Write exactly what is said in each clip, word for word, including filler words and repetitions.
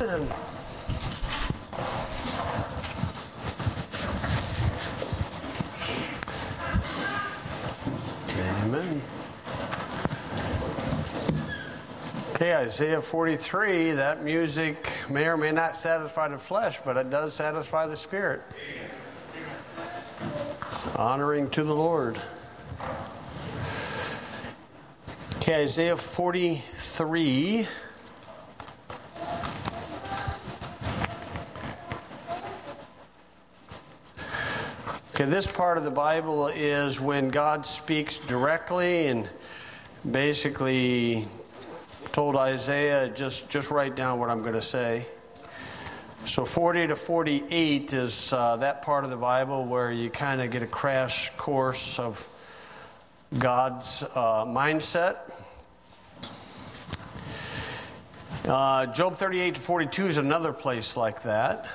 Amen. Okay, Isaiah forty-three, that music may or may not satisfy the flesh, but it does satisfy the spirit. It's honoring to the Lord. Okay, Isaiah forty-three. Okay, this part of the Bible is when God speaks directly and basically told Isaiah, just, just write down what I'm going to say. So forty to forty-eight is uh, that part of the Bible where you kind of get a crash course of God's uh, mindset. Uh, Job thirty-eight to forty-two is another place like that.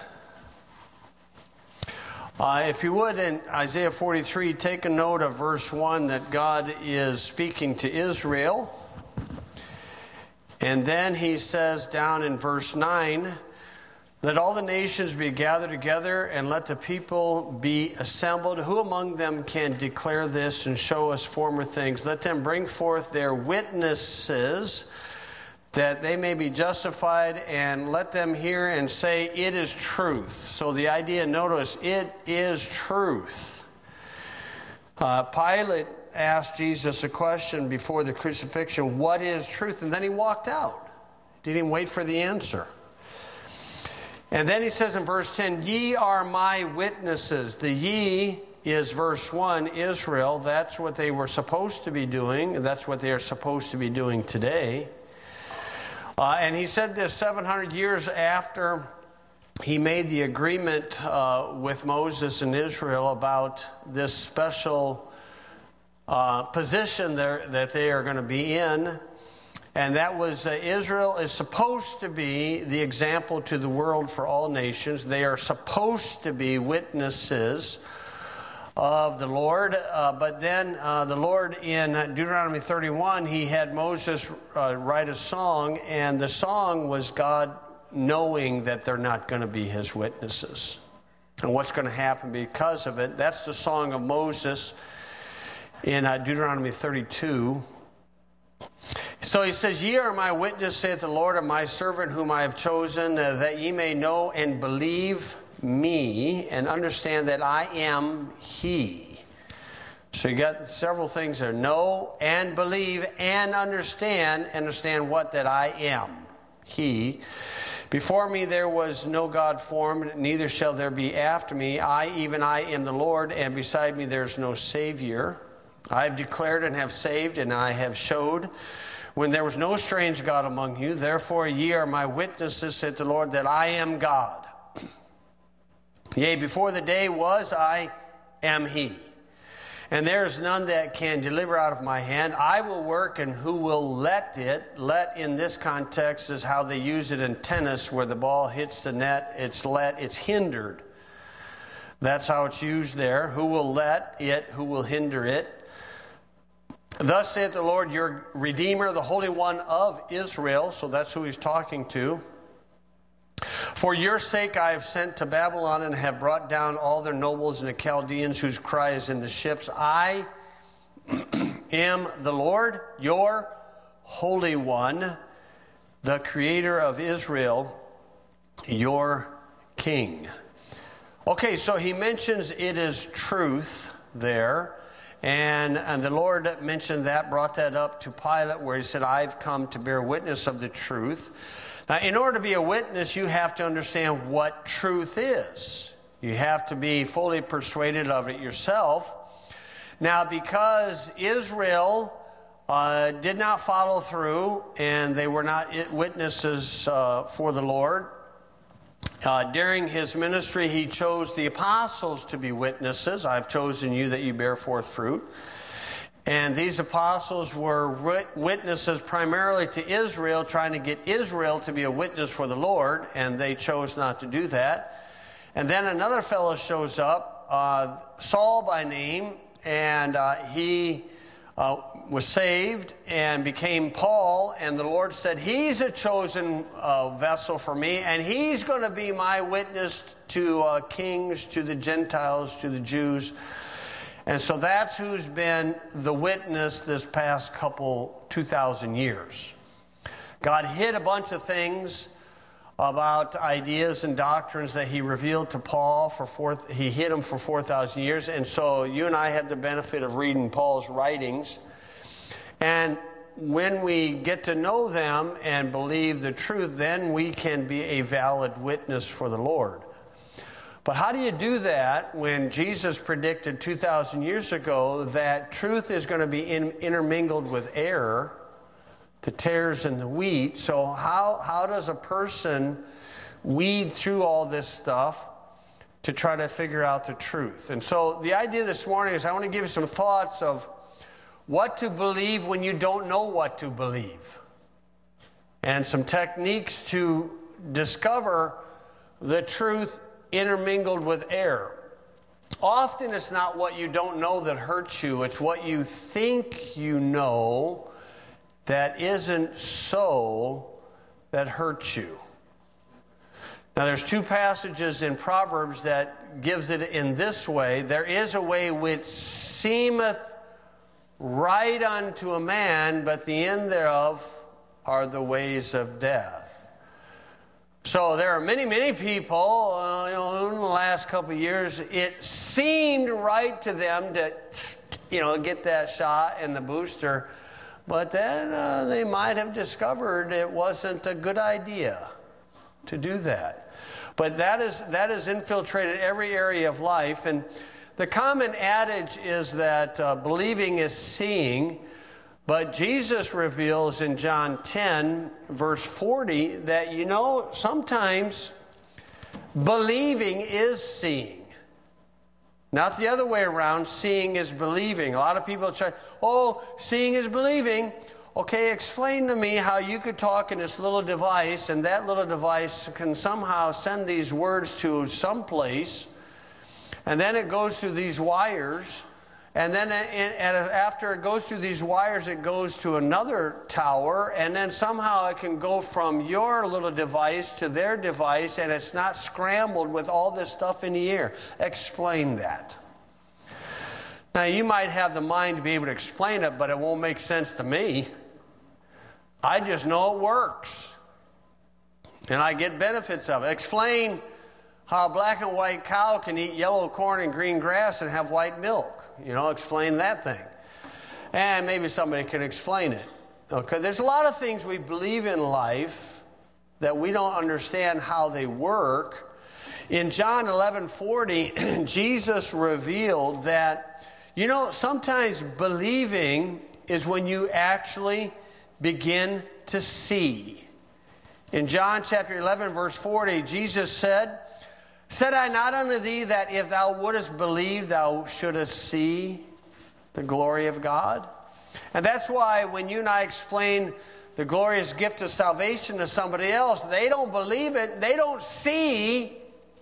Uh, if you would, in Isaiah forty-three, take a note of verse one that God is speaking to Israel. And then he says down in verse nine, let all the nations be gathered together and let the people be assembled. Who among them can declare this and show us former things? Let them bring forth their witnesses that they may be justified, and let them hear and say, it is truth. So the idea, notice, it is truth. Uh, Pilate asked Jesus a question before the crucifixion, what is truth? And then he walked out. Didn't even wait for the answer. And then he says in verse ten, ye are my witnesses. The ye is verse one, Israel. That's what they were supposed to be doing. And that's what they are supposed to be doing today. Uh, and he said this seven hundred years after he made the agreement uh, with Moses and Israel about this special uh, position there, that they are going to be in. And that was uh, Israel is supposed to be the example to the world for all nations. They are supposed to be witnesses of the Lord. Uh, but then uh, the Lord in Deuteronomy thirty-one, he had Moses uh, write a song, and the song was God knowing that they're not going to be his witnesses. And what's going to happen because of it. That's the song of Moses in uh, Deuteronomy thirty-two. So he says, ye are my witness, saith the Lord, and my servant whom I have chosen, uh, that ye may know and believe me and understand that I am he. So you got several things there. Know and believe and understand. Understand what? That I am he. Before me there was no God formed, neither shall there be after me. I, even I, am the Lord, and beside me there is no Savior. I have declared and have saved, and I have showed when there was no strange God among you. Therefore ye are my witnesses, said the Lord, that I am God. Yea, before the day was, I am he. And there is none that can deliver out of my hand. I will work, and who will let it? Let in this context is how they use it in tennis, where the ball hits the net. It's let, it's hindered. That's how it's used there. Who will let it? Who will hinder it? Thus saith the Lord, your Redeemer, the Holy One of Israel. So that's who he's talking to. For your sake I have sent to Babylon and have brought down all their nobles and the Chaldeans whose cry is in the ships. I am the Lord, your Holy One, the Creator of Israel, your King. Okay, so he mentions it is truth there. And, and the Lord mentioned that, brought that up to Pilate, where he said, I've come to bear witness of the truth. Now, in order to be a witness, you have to understand what truth is. You have to be fully persuaded of it yourself. Now, because Israel uh, did not follow through, and they were not witnesses uh, for the Lord, uh, during his ministry, he chose the apostles to be witnesses. I've chosen you that you bear forth fruit. And these apostles were witnesses primarily to Israel, trying to get Israel to be a witness for the Lord, and they chose not to do that. And then another fellow shows up, uh, Saul by name, and uh, he uh, was saved and became Paul, and the Lord said, he's a chosen uh, vessel for me, and he's going to be my witness to uh, kings, to the Gentiles, to the Jews. And so that's who's been the witness this past couple, two thousand years. God hid a bunch of things about ideas and doctrines that he revealed to Paul for four, he hid them for four thousand years. And so you and I had the benefit of reading Paul's writings. And when we get to know them and believe the truth, then we can be a valid witness for the Lord. But how do you do that when Jesus predicted two thousand years ago that truth is going to be in, intermingled with error, the tares and the wheat? So how, how does a person weed through all this stuff to try to figure out the truth? And so the idea this morning is I want to give you some thoughts of what to believe when you don't know what to believe, and some techniques to discover the truth intermingled with error. Often it's not what you don't know that hurts you, it's what you think you know that isn't so that hurts you. Now there's two passages in Proverbs that gives it in this way. There is a way which seemeth right unto a man, but the end thereof are the ways of death. So there are many, many people, uh, you know, in the last couple of years, it seemed right to them to, you know, get that shot and the booster. But then uh, they might have discovered it wasn't a good idea to do that. But that is that has infiltrated every area of life. And the common adage is that uh, believing is seeing. But Jesus reveals in John ten, verse forty, that, you know, sometimes believing is seeing. Not the other way around, seeing is believing. A lot of people try, oh, seeing is believing. Okay, explain to me how you could talk in this little device, and that little device can somehow send these words to someplace, and then it goes through these wires, and then after it goes through these wires, it goes to another tower, and then somehow it can go from your little device to their device, and it's not scrambled with all this stuff in the air. Explain that. Now, you might have the mind to be able to explain it, but it won't make sense to me. I just know it works, and I get benefits of it. Explain how a black and white cow can eat yellow corn and green grass and have white milk. You know, explain that thing. And maybe somebody can explain it. Okay, there's a lot of things we believe in life that we don't understand how they work. In John eleven forty, Jesus revealed that, you know, sometimes believing is when you actually begin to see. In John chapter eleven, verse forty, Jesus said, Said I not unto thee that if thou wouldest believe, thou shouldest see the glory of God? And that's why when you and I explain the glorious gift of salvation to somebody else, they don't believe it. They don't see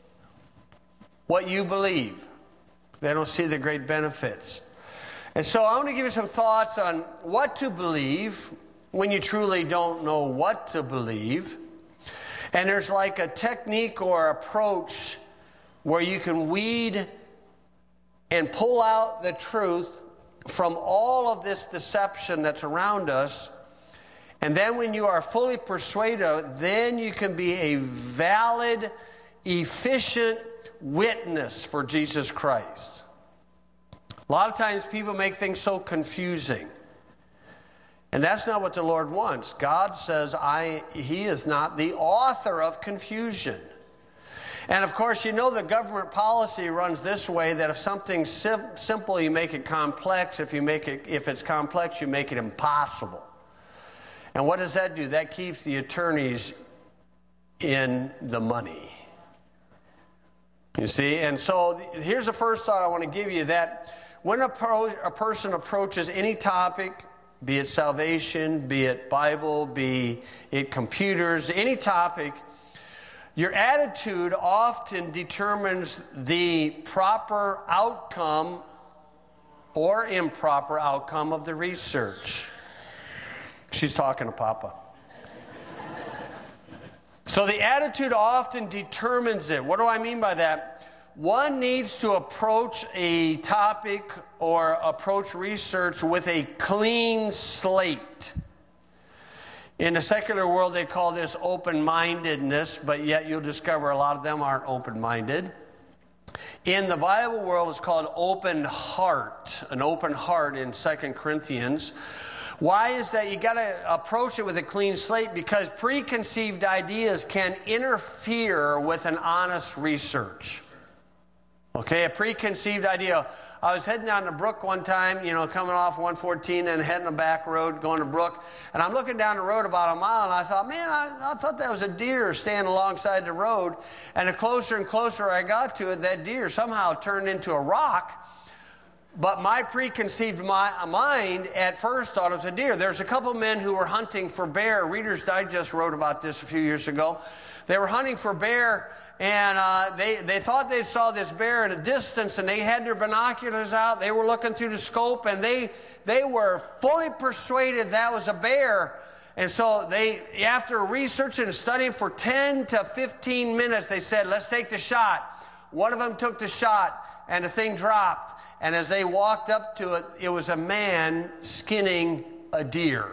what you believe. They don't see the great benefits. And so I want to give you some thoughts on what to believe when you truly don't know what to believe. And there's like a technique or approach where you can weed and pull out the truth from all of this deception that's around us. And then when you are fully persuaded, then you can be a valid, efficient witness for Jesus Christ. A lot of times people make things so confusing. And that's not what the Lord wants. God says I, He is not the author of confusion. And of course, you know the government policy runs this way, that if something's sim- simple, you make it complex. If you make it, if it's complex, you make it impossible. And what does that do? That keeps the attorneys in the money. You see? And so th- here's the first thought I want to give you, that when a, pro- a person approaches any topic, be it salvation, be it Bible, be it computers, any topic, your attitude often determines the proper outcome or improper outcome of the research. She's talking to Papa. So the attitude often determines it. What do I mean by that? One needs to approach a topic or approach research with a clean slate. In the secular world, they call this open-mindedness, but yet you'll discover a lot of them aren't open-minded. In the Bible world, it's called open heart, an open heart in Second Corinthians. Why is that? You got to approach it with a clean slate, because preconceived ideas can interfere with an honest research. Okay, a preconceived idea. I was heading down to Brook one time, you know, coming off one fourteen and heading a back road going to Brook. And I'm looking down the road about a mile, and I thought, man, I, I thought that was a deer standing alongside the road. And the closer and closer I got to it, that deer somehow turned into a rock. But my preconceived mind at first thought it was a deer. There's a couple men who were hunting for bear. Reader's Digest wrote about this a few years ago. They were hunting for bear, and uh, they, they thought they saw this bear at a distance, and they had their binoculars out. They were looking through the scope, and they, they were fully persuaded that was a bear. And so they, after researching and studying for ten to fifteen minutes, they said, let's take the shot. One of them took the shot, and the thing dropped. And as they walked up to it, it was a man skinning a deer.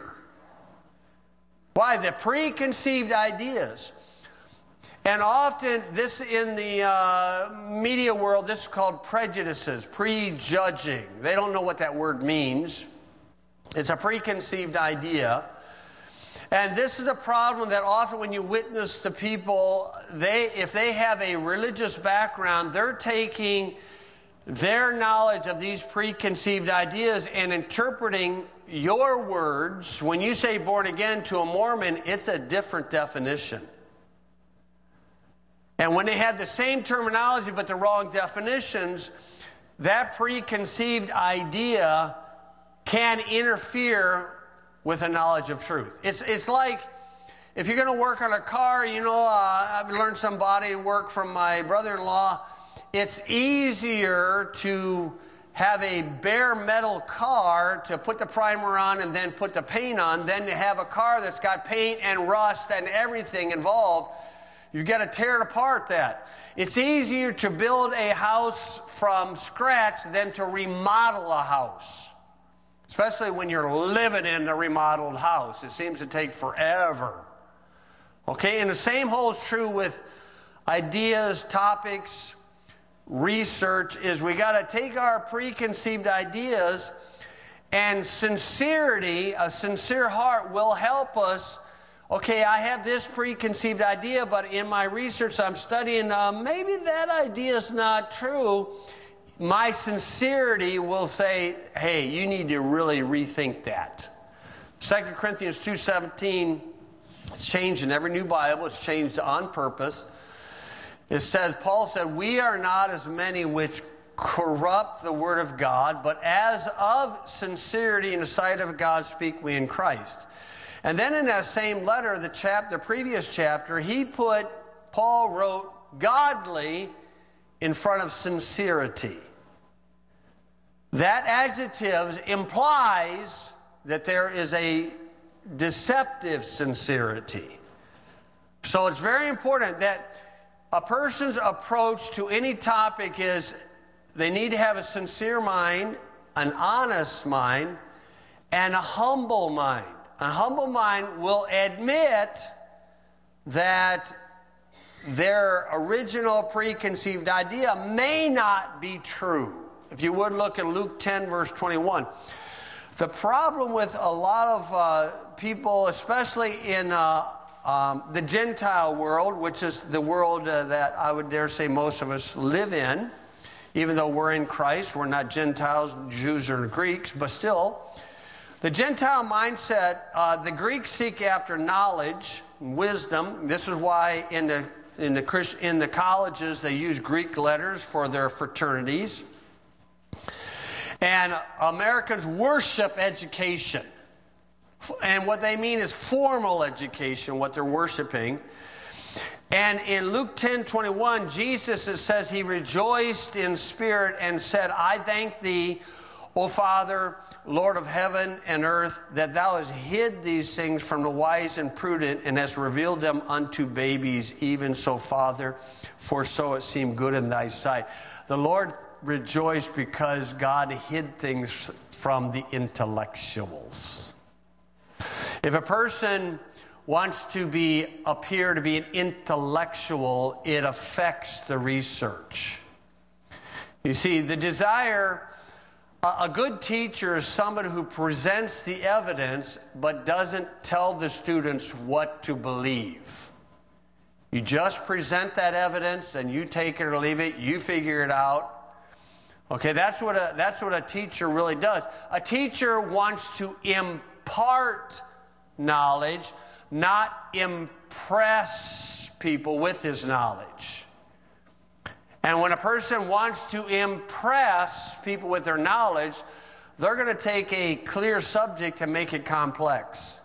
Why? The preconceived ideas. And often, this in the uh, media world, this is called prejudices, prejudging. They don't know what that word means. It's a preconceived idea. And this is a problem that often when you witness to people, they, if they have a religious background, they're taking their knowledge of these preconceived ideas and interpreting your words. When you say born again to a Mormon, it's a different definition. And when they have the same terminology but the wrong definitions, that preconceived idea can interfere with a knowledge of truth. It's, it's like if you're going to work on a car, you know, uh, I've learned some body work from my brother-in-law. It's easier to have a bare metal car to put the primer on and then put the paint on than to have a car that's got paint and rust and everything involved. You've got to tear it apart that. It's easier to build a house from scratch than to remodel a house. Especially when you're living in the remodeled house. It seems to take forever. Okay, and the same holds true with ideas, topics, research. Is we got to take our preconceived ideas, and sincerity, a sincere heart will help us. Okay, I have this preconceived idea, but in my research I'm studying, uh, maybe that idea is not true. My sincerity will say, hey, you need to really rethink that. Second Corinthians two seventeen, it's changed in every new Bible. It's changed on purpose. It says, Paul said, we are not as many which corrupt the word of God, but as of sincerity in the sight of God speak we in Christ. And then in that same letter, the chapter, the previous chapter, he put, Paul wrote, godly in front of sincerity. That adjective implies that there is a deceptive sincerity. So it's very important that a person's approach to any topic is they need to have a sincere mind, an honest mind, and a humble mind. A humble mind will admit that their original preconceived idea may not be true. If you would look in Luke ten, verse twenty-one. The problem with a lot of uh, people, especially in uh, um, the Gentile world, which is the world uh, that I would dare say most of us live in, even though we're in Christ, we're not Gentiles, Jews or Greeks, but still, the Gentile mindset, uh, the Greeks seek after knowledge, wisdom. This is why in the in the Christ, in the colleges they use Greek letters for their fraternities. And Americans worship education. And what they mean is formal education, what they're worshiping. And in Luke ten twenty-one, Jesus, it says, he rejoiced in spirit and said, I thank thee, O Father, Lord of heaven and earth, that thou hast hid these things from the wise and prudent, and hast revealed them unto babies, even so, Father, for so it seemed good in thy sight. The Lord rejoiced because God hid things from the intellectuals. If a person wants to be appear to be an intellectual, it affects the research. You see, the desire, a good teacher is somebody who presents the evidence but doesn't tell the students what to believe. You just present that evidence and you take it or leave it, you figure it out. Okay, that's what a, that's what a teacher really does. A teacher wants to impart knowledge, not impress people with his knowledge. And when a person wants to impress people with their knowledge, they're going to take a clear subject and make it complex.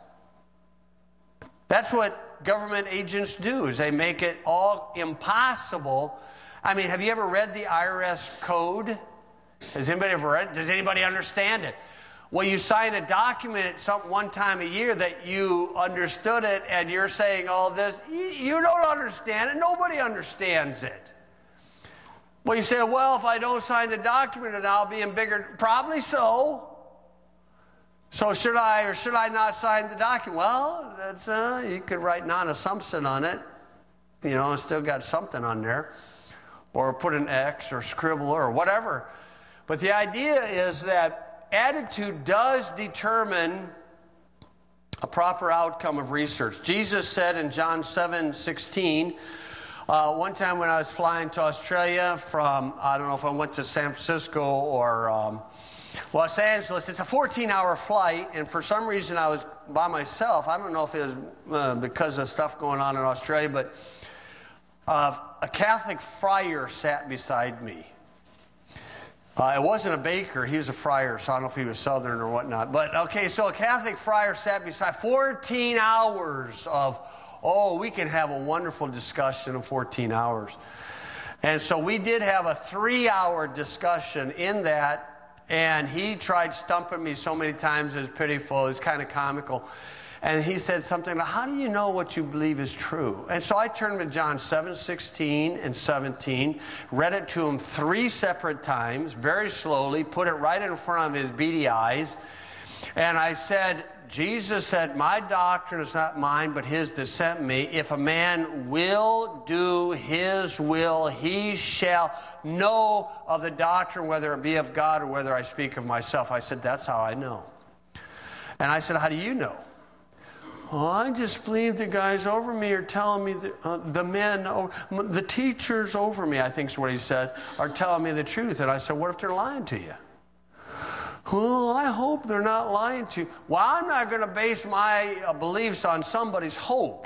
That's what government agents do, is they make it all impossible. I mean, have you ever read the I R S code? Has anybody ever read it? Does anybody understand it? Well, you sign a document some, one time a year that you understood it, and you're saying all this. You don't understand it. Nobody understands it. Well, you say, well, if I don't sign the document, then I'll be in bigger... Probably so. So should I or should I not sign the document? Well, that's uh, you could write non-assumption on it. You know, it's still got something on there. Or put an X or scribble or whatever. But the idea is that attitude does determine a proper outcome of research. Jesus said in John seven sixteen, uh, one time when I was flying to Australia from, I don't know if I went to San Francisco or um, Los Angeles, it's a fourteen hour flight, and for some reason I was by myself. I don't know if it was uh, because of stuff going on in Australia, but uh, a Catholic friar sat beside me. Uh, it wasn't a baker, he was a friar, so I don't know if he was Southern or whatnot. But, okay, so a Catholic friar sat beside, fourteen hours of, oh, we can have a wonderful discussion in fourteen hours. And so we did have a three hour discussion in that, and he tried stumping me so many times, it was pitiful, it was kind of comical. And he said something like, how do you know what you believe is true? And so I turned to John seven sixteen and seventeen, read it to him three separate times, very slowly, put it right in front of his beady eyes. And I said, Jesus said, my doctrine is not mine, but his that sent me. If a man will do his will, he shall know of the doctrine, whether it be of God or whether I speak of myself. I said, that's how I know. And I said, how do you know? Well, I just believe the guys over me are telling me, the, uh, the men, oh, the teachers over me, I think is what he said, are telling me the truth. And I said, what if they're lying to you? Well, I hope they're not lying to you. Well, I'm not going to base my uh, beliefs on somebody's hope.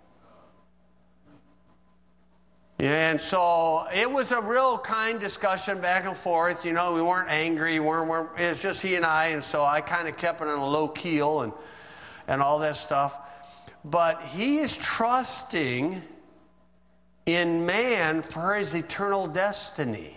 And so it was a real kind discussion back and forth. You know, we weren't angry. We weren't, weren't, it was just he and I. And so I kind of kept it on a low keel and and all that stuff. But he is trusting in man for his eternal destiny.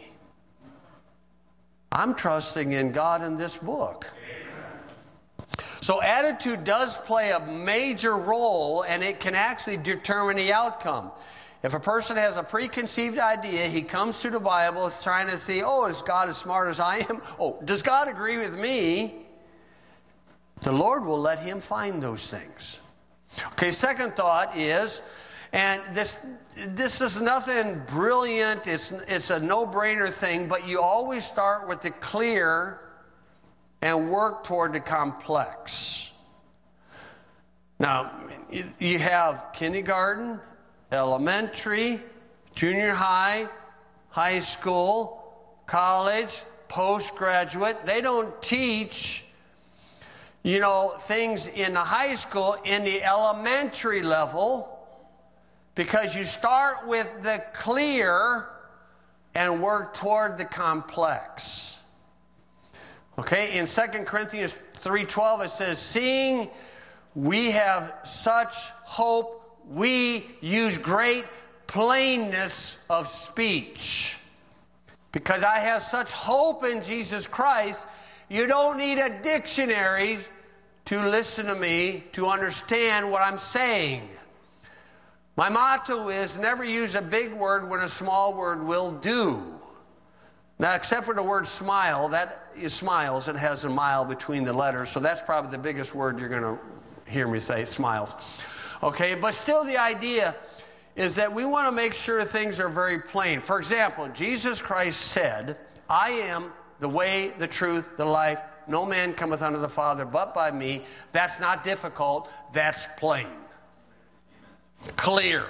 I'm trusting in God in this book. So attitude does play a major role, and it can actually determine the outcome. If a person has a preconceived idea, he comes to the Bible, is trying to see, oh, is God as smart as I am? Oh, does God agree with me? The Lord will let him find those things. Okay, second thought is, and this this is nothing brilliant, it's, it's a no-brainer thing, but you always start with the clear and work toward the complex. Now, you have kindergarten, elementary, junior high, high school, college, postgraduate. They don't teach, you know, things in the high school, in the elementary level, because you start with the clear and work toward the complex. Okay, in Second Corinthians three twelve it says, seeing we have such hope, we use great plainness of speech. Because I have such hope in Jesus Christ, You don't need a dictionary to listen to me to understand what I'm saying. My motto is never use a big word when a small word will do. Now, except for the word smile, that is smiles. It has a mile between the letters, so that's probably the biggest word you're going to hear me say, smiles. Okay, but still the idea is that we want to make sure things are very plain. For example, Jesus Christ said, I am the way, the truth, the life. No man cometh unto the Father but by me. That's not difficult. That's plain. Clear.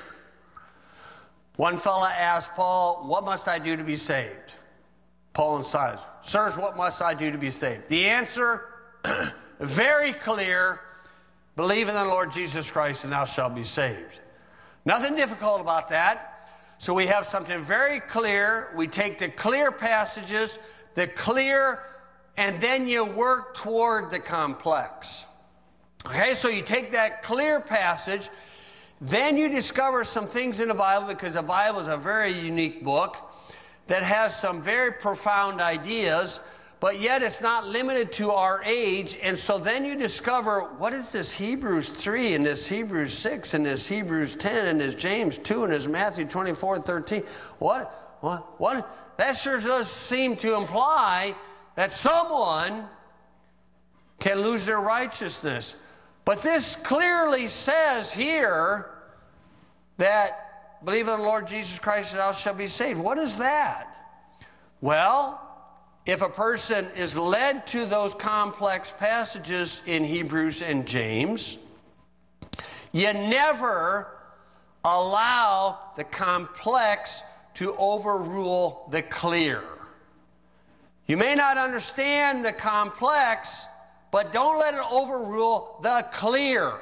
One fella asked Paul, what must I do to be saved? Paul and Silas, sirs, what must I do to be saved? The answer, very clear. Believe in the Lord Jesus Christ and thou shalt be saved. Nothing difficult about that. So we have something very clear. We take the clear passages, the clear, and then you work toward the complex. Okay, so you take that clear passage, then you discover some things in the Bible, because the Bible is a very unique book that has some very profound ideas, but yet it's not limited to our age. And so then you discover, what is this Hebrews three and this Hebrews six and this Hebrews ten and this James two and this Matthew twenty-four thirteen? What? What? What? That sure does seem to imply that someone can lose their righteousness. But this clearly says here that believe in the Lord Jesus Christ and thou shalt be saved. What is that? Well, if a person is led to those complex passages in Hebrews and James, you never allow the complex to overrule the clear. You may not understand the complex, but don't let it overrule the clear.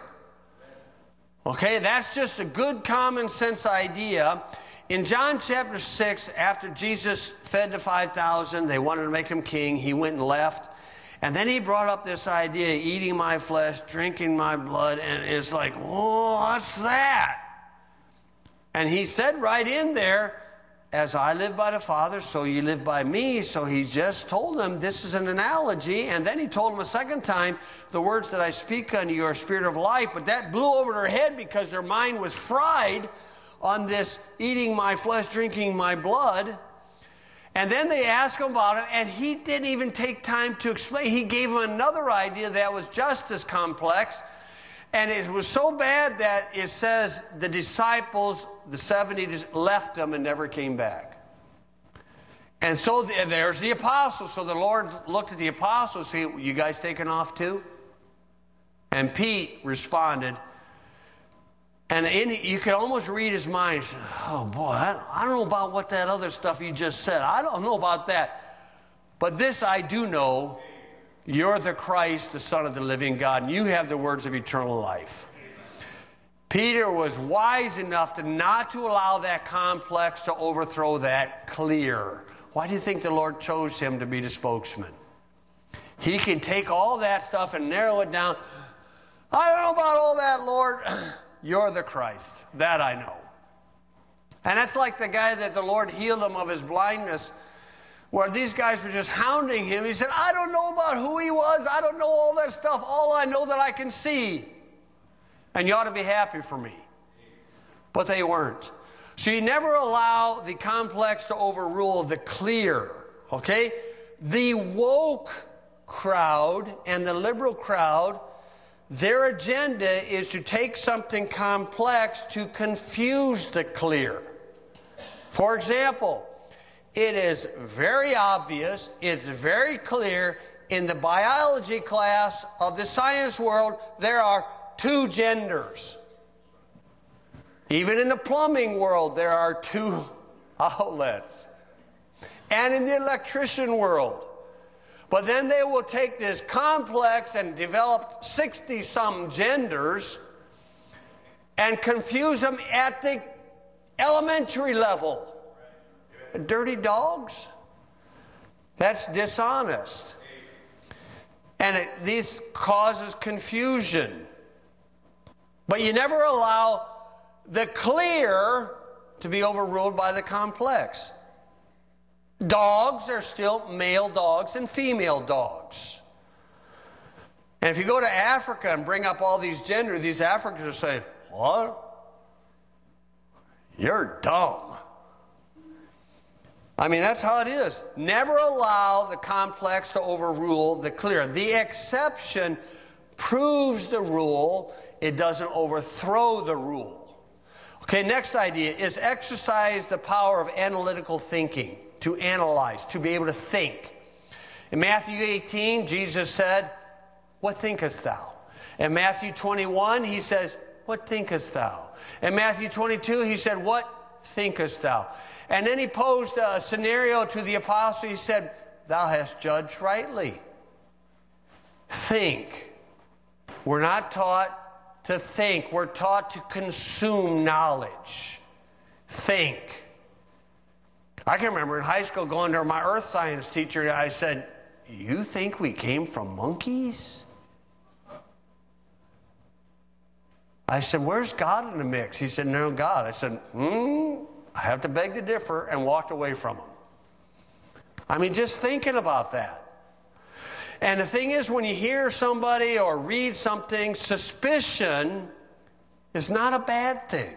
Okay, that's just a good common sense idea. In John chapter six, after Jesus fed the five thousand, they wanted to make him king. He went and left. And then he brought up this idea, eating my flesh, drinking my blood. And it's like, oh, what's that? And he said right in there, as I live by the Father, so you live by me. So he just told them this is an analogy. And then he told them a second time, the words that I speak unto you are spirit of life. But that blew over their head because their mind was fried on this eating my flesh, drinking my blood. And then they asked him about it, and he didn't even take time to explain. He gave them another idea that was just as complex. And it was so bad that it says the disciples, the seventy, left them and never came back. And so the, there's the apostles. So the Lord looked at the apostles and said, you guys taking off too? And Pete responded. And in, you could almost read his mind. Said, oh boy, I, I don't know about what that other stuff you just said. I don't know about that. But this I do know. You're the Christ, the Son of the living God, and you have the words of eternal life. Peter was wise enough to not to allow that complex to overthrow that clear. Why do you think the Lord chose him to be the spokesman? He can take all that stuff and narrow it down. I don't know about all that, Lord. You're the Christ. That I know. And that's like the guy that the Lord healed him of his blindness, where these guys were just hounding him. He said, I don't know about who he was. I don't know all that stuff. All I know that I can see. And you ought to be happy for me. But they weren't. So you never allow the complex to overrule the clear. Okay? The woke crowd and the liberal crowd, their agenda is to take something complex to confuse the clear. For example, it is very obvious, it's very clear in the biology class of the science world, there are two genders. Even in the plumbing world, there are two outlets. And in the electrician world. But then they will take this complex and develop sixty-some genders and confuse them at the elementary level. Dirty dogs? That's dishonest. And it, this causes confusion. But you never allow the clear to be overruled by the complex. Dogs are still male dogs and female dogs. And if you go to Africa and bring up all these gender, these Africans are saying, what? You're dumb. I mean, that's how it is. Never allow the complex to overrule the clear. The exception proves the rule. It doesn't overthrow the rule. Okay, next idea is exercise the power of analytical thinking. To analyze, to be able to think. In Matthew eighteen, Jesus said, what thinkest thou? In Matthew twenty-one, he says, what thinkest thou? In Matthew twenty-two, he said, what thinkest thou? And then he posed a scenario to the apostle. He said, thou hast judged rightly. Think. We're not taught to think. We're taught to consume knowledge. Think. I can remember in high school going to my earth science teacher, and I said, you think we came from monkeys? I said, where's God in the mix? He said, no, God. I said, hmm, I have to beg to differ, and walked away from him. I mean, just thinking about that. And the thing is, when you hear somebody or read something, suspicion is not a bad thing.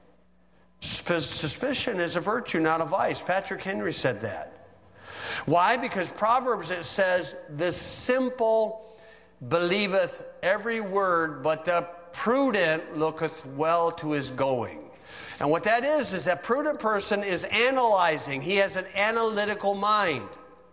Suspicion is a virtue, not a vice. Patrick Henry said that. Why? Because Proverbs, it says, the simple believeth every word, but the prudent looketh well to his going. And what that is, is that prudent person is analyzing. He has an analytical mind.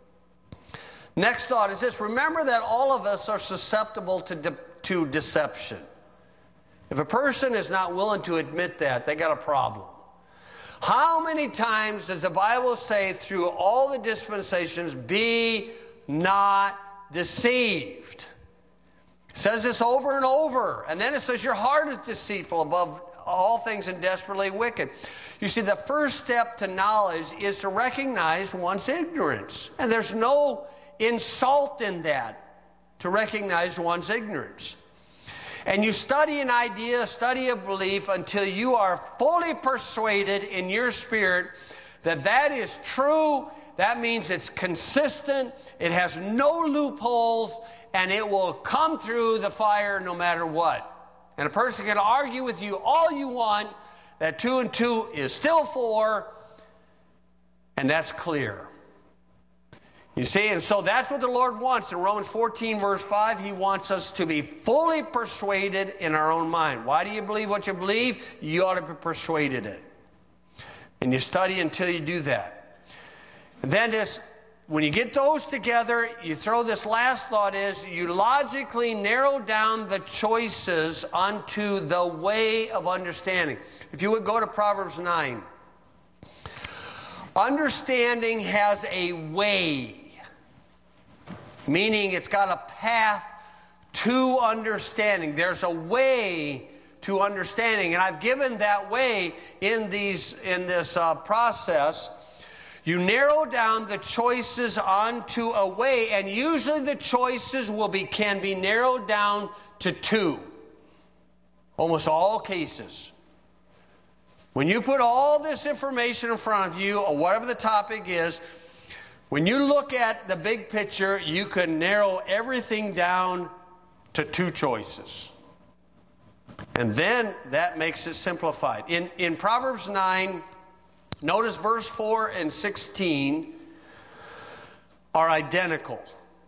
Next thought is this. Remember that all of us are susceptible to, de- to deception. If a person is not willing to admit that, they got a problem. How many times does the Bible say through all the dispensations, be not deceived? It says this over and over. And then it says your heart is deceitful above all things and desperately wicked. You see, the first step to knowledge is to recognize one's ignorance. And there's no insult in that, to recognize one's ignorance. And you study an idea, study a belief until you are fully persuaded in your spirit that that is true. That means it's consistent, it has no loopholes, and it will come through the fire no matter what. And a person can argue with you all you want that two and two is still four, and that's clear. You see, and so that's what the Lord wants. In Romans fourteen, verse five, he wants us to be fully persuaded in our own mind. Why do you believe what you believe? You ought to be persuaded in it. And you study until you do that. And then this, when you get those together, you throw this last thought is, you logically narrow down the choices unto the way of understanding. If you would go to Proverbs nine. Understanding has a way. Meaning it's got a path to understanding. There's a way to understanding. And I've given that way in these in this uh, process. You narrow down the choices onto a way, and usually the choices will be can be narrowed down to two. Almost all cases. When you put all this information in front of you, or whatever the topic is, when you look at the big picture, you can narrow everything down to two choices. And then that makes it simplified. In, in Proverbs nine, notice verse four and sixteen are identical.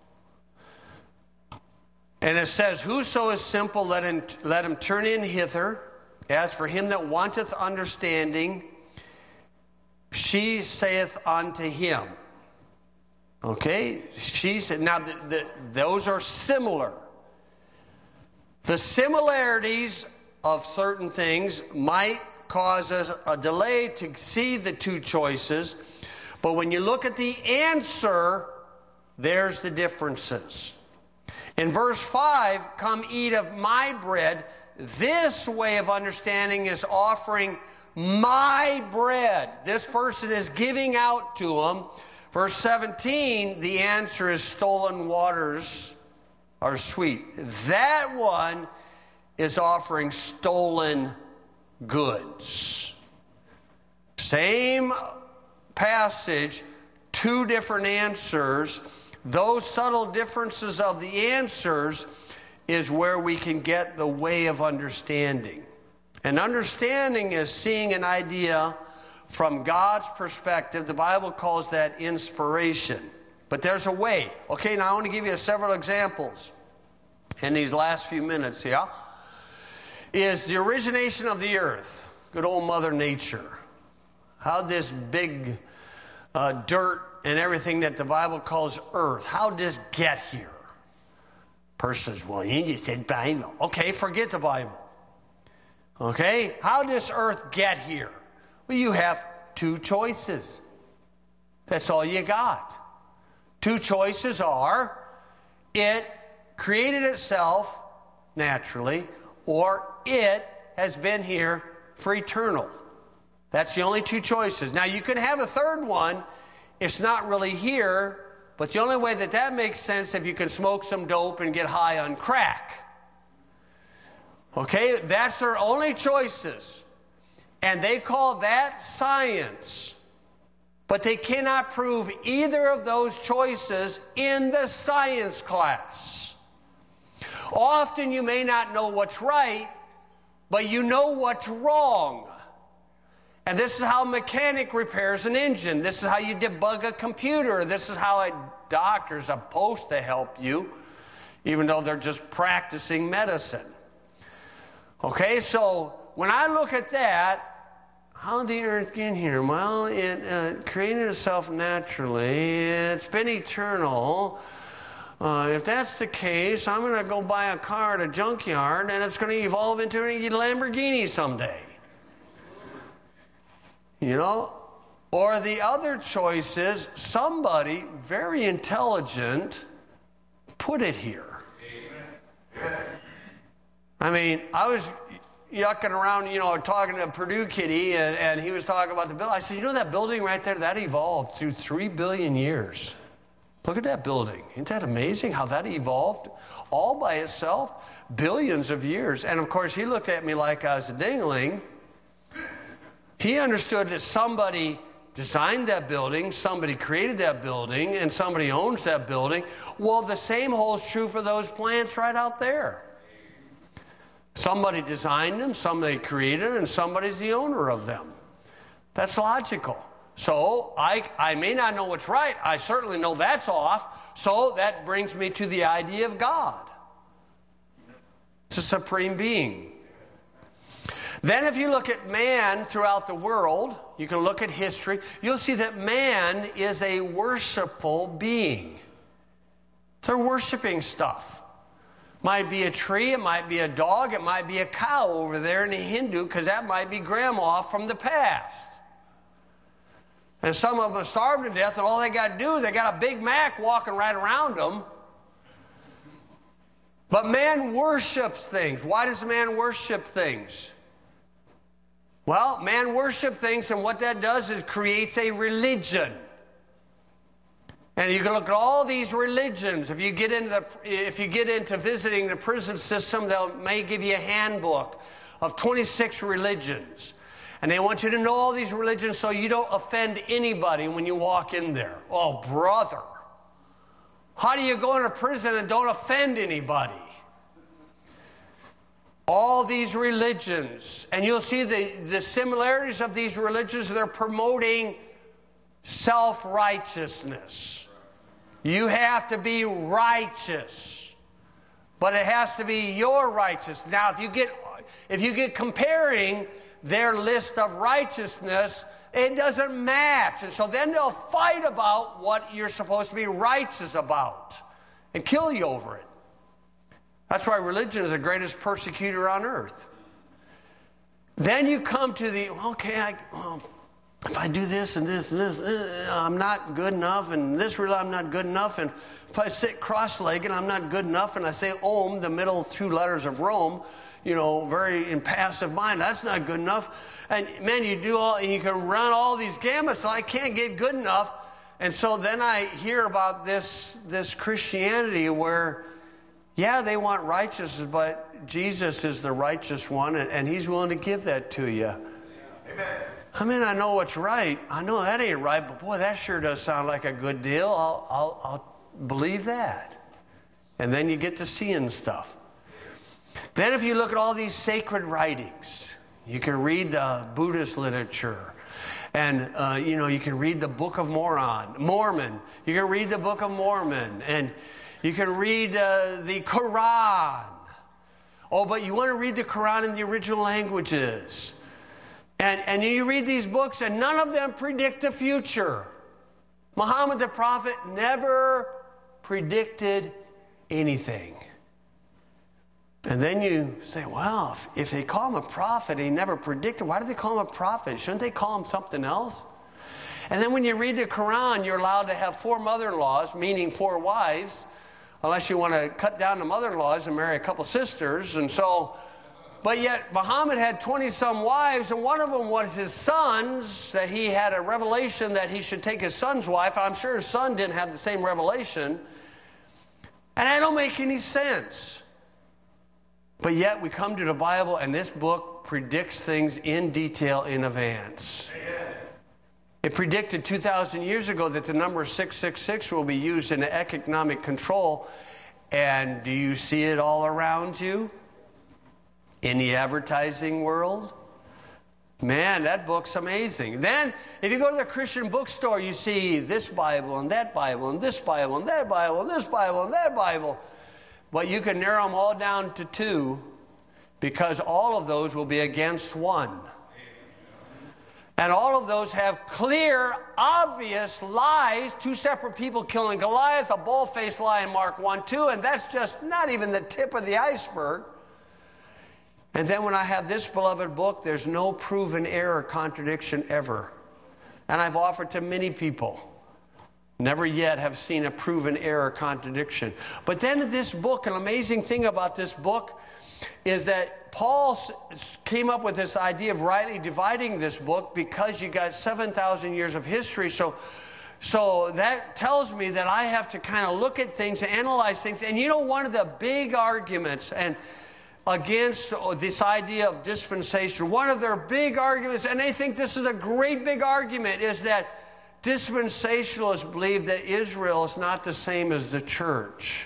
And it says, whoso is simple, let him, let him turn in hither. As for him that wanteth understanding, she saith unto him. Okay, she said, now the, the, those are similar. The similarities of certain things might cause us a delay to see the two choices, but when you look at the answer, there's the differences. In verse five, come eat of my bread. This way of understanding is offering my bread. This person is giving out to them. Verse seventeen, the answer is stolen waters are sweet. That one is offering stolen goods. Same passage, two different answers, those subtle differences of the answers is where we can get the way of understanding. And understanding is seeing an idea from God's perspective. The Bible calls that inspiration. But there's a way. Okay, now I want to give you several examples in these last few minutes, yeah? Is the origination of the earth. Good old Mother Nature. How this big uh, dirt and everything that the Bible calls earth, how did this get here? Person says, well, you just said Bible. Okay, forget the Bible. Okay, how does earth get here? Well, you have two choices. That's all you got. Two choices are, it created itself naturally, or it has been here for eternal. That's the only two choices. Now, you can have a third one. It's not really here, but the only way that that makes sense if you can smoke some dope and get high on crack. Okay, that's their only choices. And they call that science. But they cannot prove either of those choices in the science class. Often you may not know what's right, but you know what's wrong. And this is how a mechanic repairs an engine. This is how you debug a computer. This is how a doctor's supposed to help you, even though they're just practicing medicine. Okay, so when I look at that, how did the earth get here? Well, it uh, created itself naturally. It's been eternal. Uh, if that's the case, I'm going to go buy a car at a junkyard, and it's going to evolve into a Lamborghini someday. You know? Or the other choice is somebody very intelligent put it here. Amen. I mean, I was yucking around, you know, talking to Purdue Kitty, and, and he was talking about the building. I said, you know that building right there, that evolved through three billion years. Look at that building. Isn't that amazing how that evolved all by itself? Billions of years. And of course, he looked at me like I was a dingling. He understood that somebody designed that building, somebody created that building, and somebody owns that building. Well, the same holds true for those plants right out there. Somebody designed them, somebody created them, and somebody's the owner of them. That's logical. So I, I may not know what's right. I certainly know that's off. So that brings me to the idea of God. It's a supreme being. Then if you look at man throughout the world, you can look at history, you'll see that man is a worshipful being. They're worshiping stuff. Might be a tree, it might be a dog, it might be a cow over there in the Hindu, because that might be grandma from the past. And some of them are starved to death, and all they got to do is they got a Big Mac walking right around them. But man worships things. Why does man worship things? Well, man worships things, and what that does is creates a religion. And you can look at all these religions. If you get into the, if you get into visiting the prison system, they may give you a handbook of twenty-six religions. And they want you to know all these religions so you don't offend anybody when you walk in there. Oh, brother. How do you go into prison and don't offend anybody? All these religions. And you'll see the, the similarities of these religions. They're promoting self-righteousness. You have to be righteous. But it has to be your righteousness. Now, if you get, if you get comparing their list of righteousness, it doesn't match. And so then they'll fight about what you're supposed to be righteous about and kill you over it. That's why religion is the greatest persecutor on earth. Then you come to the, okay, I, well, if I do this and this and this, uh, I'm not good enough, and this really I'm not good enough, and if I sit cross-legged, I'm not good enough, and I say Om, the middle two letters of Rome, you know, very impassive mind, that's not good enough. And man, you do all, and you can run all these gamuts, so I can't get good enough. And so then I hear about this, this Christianity where, yeah, they want righteousness, but Jesus is the righteous one, and, and he's willing to give that to you. Amen. I mean, I know what's right. I know that ain't right, but boy, that sure does sound like a good deal. I'll, I'll, I'll believe that. And then you get to seeing stuff. Then if you look at all these sacred writings, you can read uh, Buddhist literature. And, uh, you know, you can read the Book of Mormon. Mormon. You can read the Book of Mormon. And you can read uh, the Quran. Oh, but you want to read the Quran in the original languages. And, and you read these books, and none of them predict the future. Muhammad the prophet never predicted anything. And then you say, well, if, if they call him a prophet, he never predicted, why do they call him a prophet? Shouldn't they call him something else? And then when you read the Quran, you're allowed to have four mother-in-laws, meaning four wives, unless you want to cut down the mother-in-laws and marry a couple sisters. And so, but yet Muhammad had twenty-some wives, and one of them was his sons, that he had a revelation that he should take his son's wife. I'm sure his son didn't have the same revelation. And that don't make any sense. But yet we come to the Bible, and this book predicts things in detail in advance. Amen. It predicted two thousand years ago that the number six six six will be used in economic control. And do you see it all around you? In the advertising world? Man, that book's amazing. Then, if you go to the Christian bookstore, you see this Bible and that Bible and this Bible and that Bible and this Bible and that Bible. But you can narrow them all down to two, because all of those will be against one. And all of those have clear, obvious lies. Two separate people killing Goliath, a bull-faced lie in Mark one two, and that's just not even the tip of the iceberg. And then when I have this beloved book, there's no proven error, contradiction ever. And I've offered to many people. Never yet have seen a proven error, contradiction. But then this book, an amazing thing about this book is that Paul came up with this idea of rightly dividing this book, because you got seven thousand years of history. So, so that tells me that I have to kind of look at things, analyze things. And you know, one of the big arguments and against this idea of dispensation, one of their big arguments, and they think this is a great big argument, is that dispensationalists believe that Israel is not the same as the church.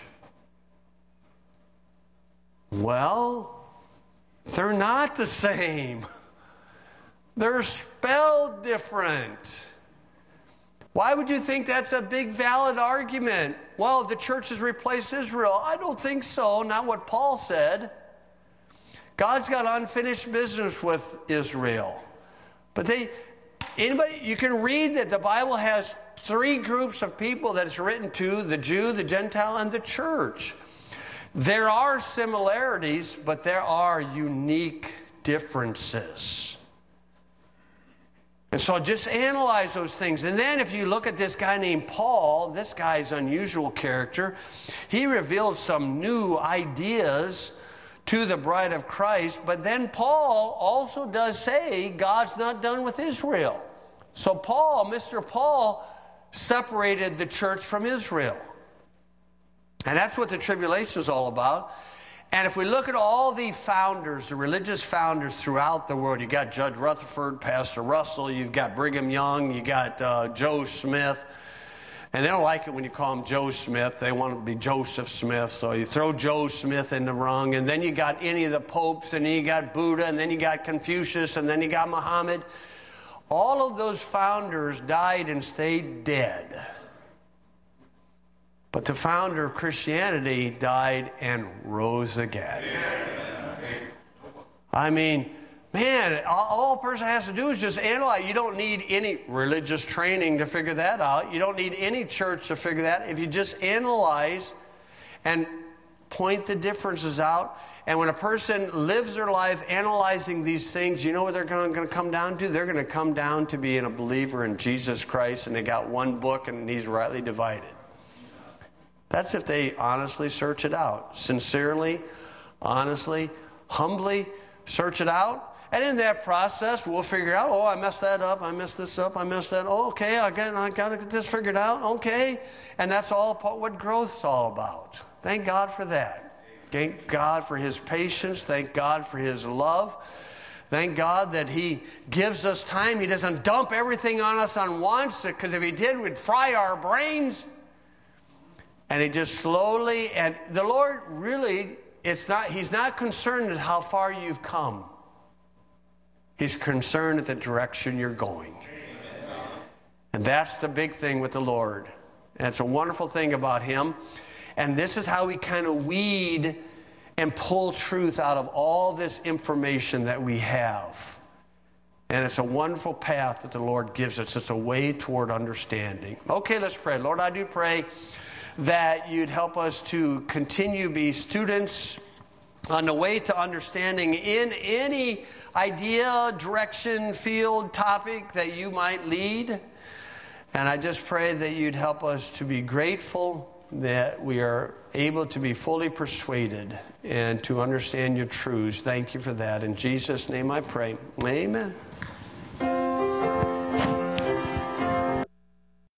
Well, they're not the same. They're spelled different. Why would you think that's a big valid argument? Well, the church has replaced Israel. I don't think so. Not what Paul said. God's got unfinished business with Israel. But they... Anybody, you can read that the Bible has three groups of people that it's written to: the Jew, the Gentile, and the church. There are similarities, but there are unique differences. And so just analyze those things. And then if you look at this guy named Paul, this guy's unusual character, he revealed some new ideas to the bride of Christ. But then Paul also does say God's not done with Israel. So Paul, Mister Paul, separated the church from Israel. And that's what the tribulation is all about. And if we look at all the founders, the religious founders throughout the world, you got Judge Rutherford, Pastor Russell, you've got Brigham Young, you got uh, Joe Smith. And they don't like it when you call him Joe Smith. They want to be Joseph Smith. So you throw Joe Smith in the rung. And then you got any of the popes. And then you got Buddha. And then you got Confucius. And then you got Muhammad. All of those founders died and stayed dead. But the founder of Christianity died and rose again. I mean... Man, all a person has to do is just analyze. You don't need any religious training to figure that out. You don't need any church to figure that. If you just analyze and point the differences out. And when a person lives their life analyzing these things, you know what they're going to come down to? They're going to come down to being a believer in Jesus Christ, and they got one book and he's rightly divided. That's if they honestly search it out. Sincerely, honestly, humbly search it out. And in that process, we'll figure out, oh, I messed that up, I messed this up, I messed that, oh, okay, I got, I got to get this figured out, okay. And that's all what growth's all about. Thank God for that. Thank God for His patience. Thank God for His love. Thank God that He gives us time. He doesn't dump everything on us on once, because if He did, we'd fry our brains. And He just slowly, and the Lord really, it's not, He's not concerned at how far you've come. He's concerned at the direction you're going. And that's the big thing with the Lord. And it's a wonderful thing about Him. And this is how we kind of weed and pull truth out of all this information that we have. And it's a wonderful path that the Lord gives us. It's a way toward understanding. Okay, let's pray. Lord, I do pray that You'd help us to continue to be students on the way to understanding in any idea, direction, field, topic that You might lead. And I just pray that You'd help us to be grateful that we are able to be fully persuaded and to understand Your truths. Thank You for that. In Jesus' name I pray. Amen.